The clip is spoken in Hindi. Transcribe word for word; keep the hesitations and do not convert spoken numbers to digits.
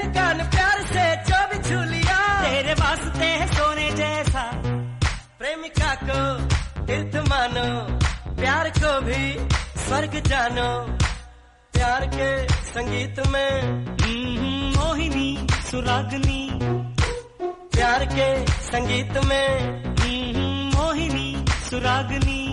कान प्यार से जो भी छू लिया, तेरे वास्ते है सोने जैसा। प्रेमिका को तीर्थ मानो, प्यार को भी स्वर्ग जानो। प्यार के संगीत में मोहिनी सुरागनी, प्यार के संगीत में मोहिनी सुरागनी।